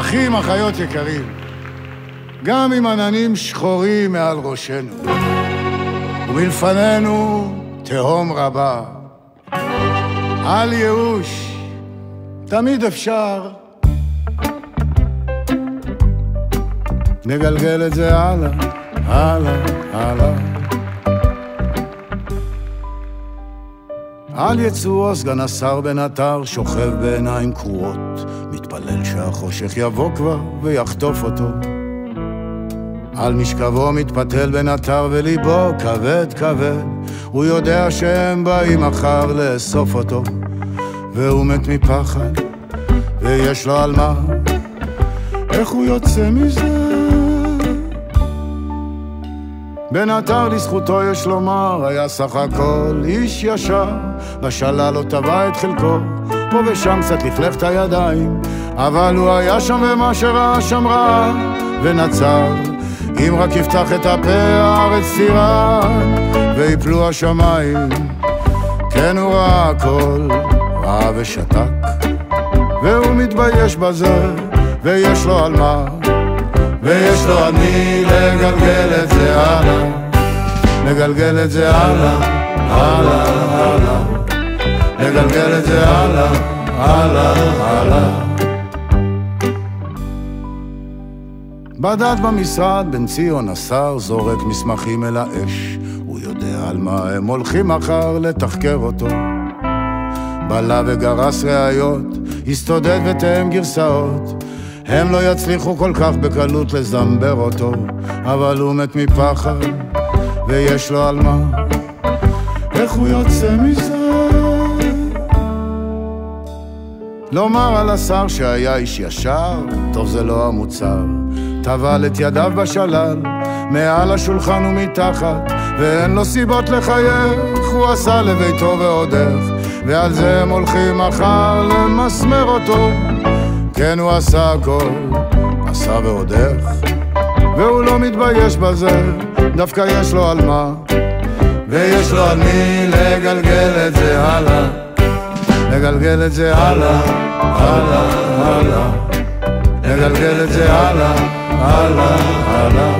אחים, אחיות יקרים, גם עם עננים שחורים מעל ראשנו, ומלפנינו תהום רבה, אל ייאוש, תמיד אפשר. נגלגל את זה הלאה, הלאה, הלאה. על יצואו סגן השר בן עטר שוכב בעיניים קרועות, מתפלל שהחושך יבוא כבר ויחטוף אותו. על משכבו מתפתל בן עטר וליבו כבד כבד, הוא יודע שהם באים מחר לאסוף אותו, והוא מת מפחד ויש לו על מה, איך הוא יוצא מזה? בן עטר לזכותו יש לומר, היה סך הכל איש ישר, בשלל לא טבע את חלקו, פה ושם קצת לכלך את הידיים, אבל הוא היה שם ומה שראה שם רע ונצר. אם רק יפתח את הפה הארץ תירק ויפלו השמיים, כן הוא ראה הכל, ראה ושתק, והוא מתבייש בזה ויש לו על מה, ויש לו על מי לגלגל את זה הלאה, לגלגל את זה הלאה, הלאה, הלאה, לגלגל את זה הלאה, הלאה, הלאה. בדד במשרד בן ציון השר זורק מסמכים אל האש, הוא יודע על מה הם הולכים מחר לתחקר אותו. בלה וגרס ראיות, הסתודד ותאם גרסאות, הם לא יצליחו כל כך בקלות לזמבר אותו, אבל הוא מת מפחד ויש לו על מה, איך הוא יוצא מזה? לומר על השר שהיה איש ישר, טוב זה לא המוצר, טבל את ידיו בשלל, מעל השולחן ומתחת, ואין לו סיבות לחייך, הוא עשה לביתו ועוד איך, ועל זה הם הולכים מחר למסמר אותו. כן הוא עשה הכל, עשה ועוד איך, והוא לא מתבייש בזה, דווקא יש לו על מה, ויש לו על מי לגלגל את זה הלאה, לגלגל את זה הלאה, הלאה, הלאה, לגלגל את זה הלאה, הלאה, הלאה.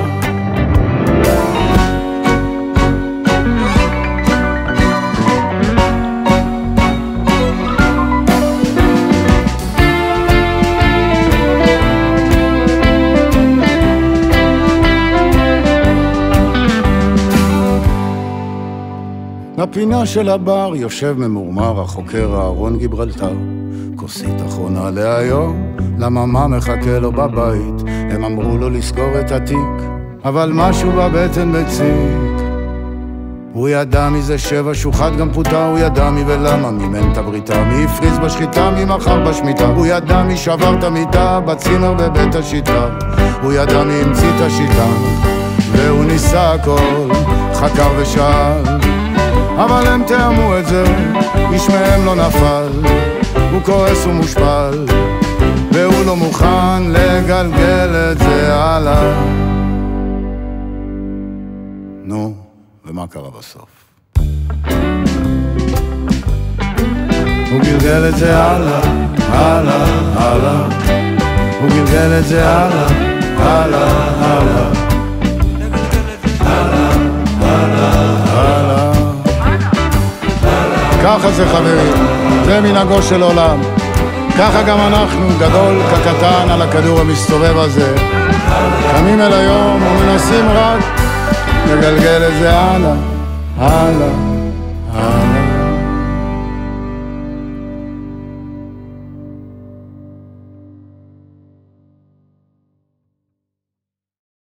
בפינה של הבר יושב ממורמר החוקר אהרון גיברלטר, כוסית אחרונה להיום, למה מה מחכה לו בבית, הם אמרו לו לסגור את התיק, אבל משהו בבטן מציק. הוא ידע מזה 7 שוחד גם פוטה, הוא ידע מי ולמה, מימן את הבריתה, מי הפריז בשחיטה, מי מחר בשמיטה, הוא ידע מי שבר את המיטה בצימר בבית השיטה, הוא ידע מי המציא את השיטה, והוא ניסה הכל, חקר ושאל, אבל הם תאמו את זה, איש מהם לא נפל, הוא כועס ומושפל, והוא לא מוכן לגלגל את זה הלאה. נו, ומה קרה בסוף? הוא גלגל את זה הלאה, הלאה, הלאה, הוא גלגל את זה הלאה, הלאה, הלאה, הלאה, הלאה, הלאה. ככה זה חברים, זה מנהגו של עולם, ככה גם אנחנו, גדול כקטן על הכדור המסתובב הזה, קמים אל היום ומנסים רק לגלגל את זה הלאה, הלאה.